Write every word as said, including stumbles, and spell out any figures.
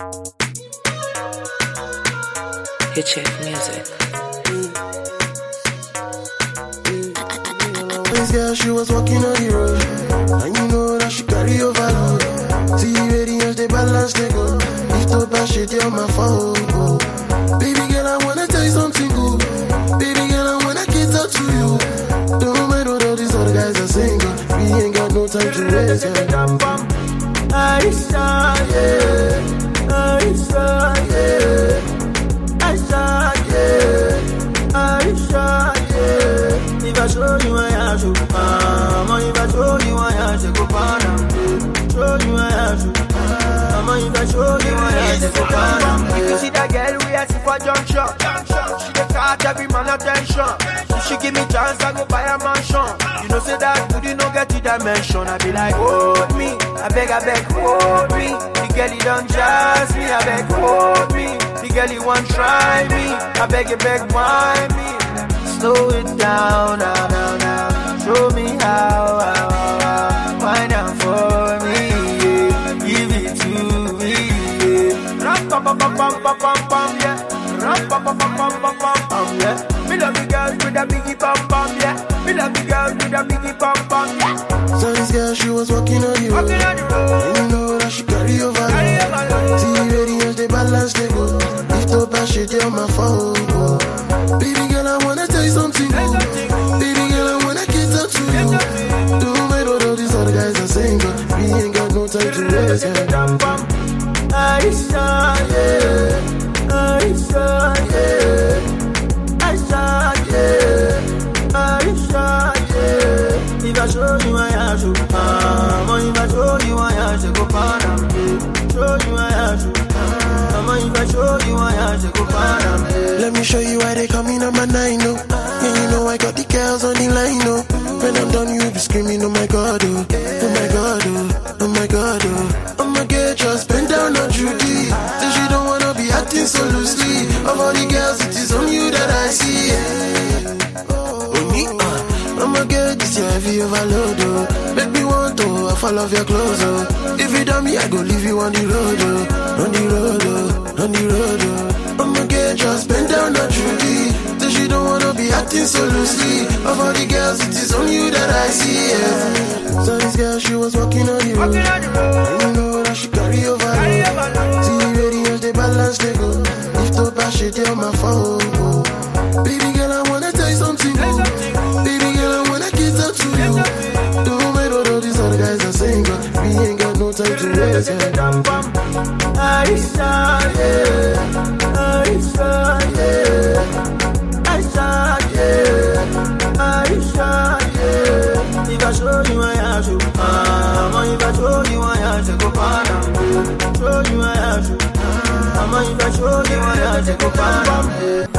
Hit check music. This girl, she was walking on the road, and you know that she carry overload. See the radiance, they balance, they go. Lift up and shit on my phone. Baby girl, I wanna tell you something good. Baby girl, I wanna get out to you. Don't mind what all these other guys are saying, girl. We ain't got no time to waste, girl. Aisha, yeah. Aisha, yeah. Aisha, yeah. Aisha, yeah. If I show you I have to, mama, if I show you I have to go para. Show you I have to, mama, if I show you I have to go para. If you see that girl, we are for junction. She dey catch every man attention. If she give me chance, I go buy a mansion. You know say that booty no get the dimension. I be like, hold me, I beg, I beg, hold me. The girl he don't jazz me, I beg, hold me. The girl he want try me, I beg, I beg, why me? Slow it down, now, now, now. Show me how, how, how. Find out for me, yeah. Give it to me, yeah. Ram, pam, pam, pam, pam, pam, pam, pam, yeah. Ram, pam, pam, pam, pam, pam, pam, pam, yeah. Me love the girls with a biggie pam, pam, yeah. Me love the girls with a biggie pam, pam, yeah. So this girl, she was walking on the road, Walking on the road. and you know that she carry overload. Carry overload. See the radiance, they balance, they go. Lift up and shit on my phone. Baby girl, I wanna tell you something good. Baby girl, I wanna get out to you. Don't mind what all these other guys are saying, but we ain't got no time to waste, yeah. Aisha, yeah. Aisha, yeah. Aisha, yeah. Aisha, yeah. If I show you I have to, mama, if I show you I have to go para. Show you I have to, mama, if I show you I have to go para. Let me show you why they call me number nine, no. Yeah, you know I got the girls on the line, no. When I'm done, you be screaming, oh my God, oh, oh my God, oh, oh my God, oh. I'ma get just bend down on Judy. Say she don't wanna be acting so loosely. Of all the girls, it is on you that I see. Yeah. Oh, me, uh, I'ma get this heavy overload, oh. Make me want to, I fall off your clothes, oh. If you done me, I go leave you on the road, oh. On the road, oh, on the road, oh. I'ma get just bend down on Judy. Say she don't wanna be acting so loosely. Of all the girls, it is on you that I see, yeah. So this girl, she was walking on the road, and you know that she carry overload. See the radiance, they balance, they go. Lift up and shit on my phone. Baby girl, I wanna tell you something good. Baby girl, I wanna get out to you. Don't mind what all these other guys are saying, but we ain't got no time to waste, yeah. Aisha, yeah. Aisha, yeah. Aisha, yeah. Aisha, yeah. If I show you I have to, mama, if I show you I have to go para. Show you I have to, mama, if I show you I have to go para.